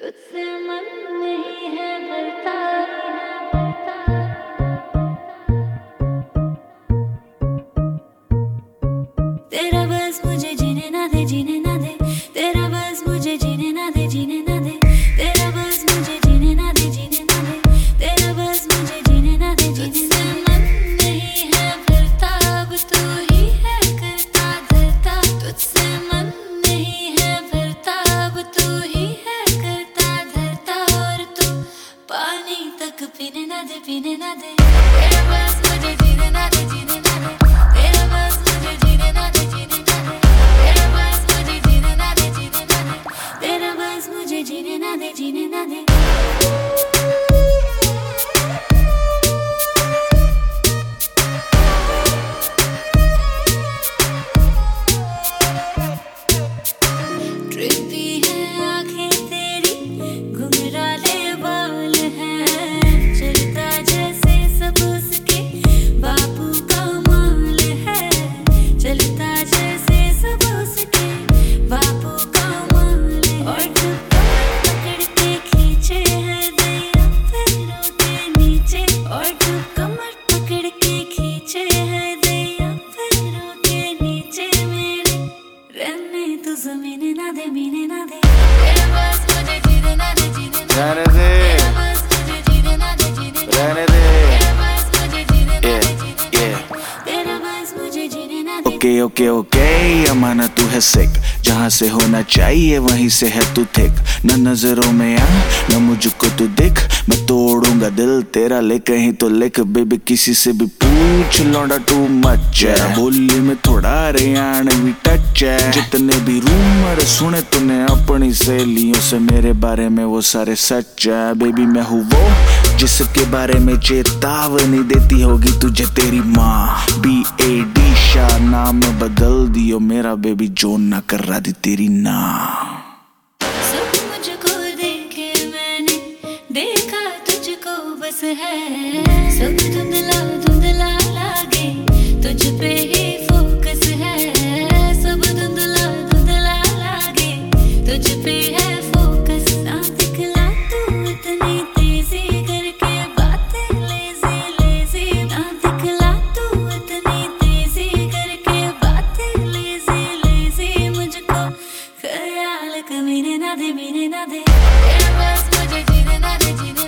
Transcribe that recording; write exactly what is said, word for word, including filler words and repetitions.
तुझसे मन नहीं है भरता, तेरा बस मुझे जीने ना दे, जीने ना दे, तेरा बस मुझे जीने ना दे, जीने ना दे, तेरा बस मुझे जीने ना दे, जीने ना दे, तेरा बस मुझे जीने ना दे, तुझसे मन नहीं है भरता, अब तू ही है करता धरता, तुझसे मन नहीं है भरता, अब तू ही है करता धरता, और तू पानी तक पीने ना दे, पीने ना दे, तेरा बस मुझे जीने ना दे, जीने ना दे, तेरा बस मुझे जीने ना दे, जीने ना दे, तेरा बस मुझे जीने ना दे, जीने ना दे, तेरा बस मुझे जीने ना दे, जीने ना दे। ट्रिपी है आंखें तेरी, घुंघराले बाल हैं, चलता जैसे सब उसके बापू का माल है, चलता जैसे सब उसके बापू का माल है, और तू कमर पकड़ के खींचे है दया पैरों के नीचे, और तू कमर पकड़ के खींचे है दया पैरों के नीचे, मेरे रहने तू जमीन ना दे, मीने ना दे, तेरा बस मुझे जीने ना दे, जीने ना दे, तेरा बस मुझे जीने ना दे, जीने ना दे, तेरा बस मुझे जीने ना दे, जीने ना दे, तेरा बस मुझे जीने ना दे। ओके ओके ओके अमाना तू है सिक, जहाँ से होना चाहिए वहीं से है तू थिक, न नजरों में आ न मुझको तू दिख, मैं तोड़ूंगा दिल तेरा ले कहीं तो लिख, बेबी किसी से भी पूछ लौंडा टू मच है, बोली में थोड़ा हरियाणवी टच है, जितने भी रूमर सुने तूने अपनी सहेलियों से मेरे बारे में वो सारे सच है, बेबी मैं हूँ वो जिसके बारे में चेतावनी देती होगी तुझे तेरी माँ, बी ए डी शाह नाम बदल दियो मेरा, बेबी जो ना कर रहा दी तेरी ना। सब मुझको देखे मैंने देखा तुझको बस है, सब धुंधला धुंधला लागे तुझ पे ही फोकस है, सब धुंधला धुंधला लागे तुझ पे है फोकस, ना दिखला तू इतनी तेजी करके बातें लेजी लेजी, ना दिखला तू इतनी तेजी करके बातें लेजी लेजी, मुझको ख्याल कमीने ना दे, मीने ना दे, तेरा बस मुझे जीने ना दे, जीने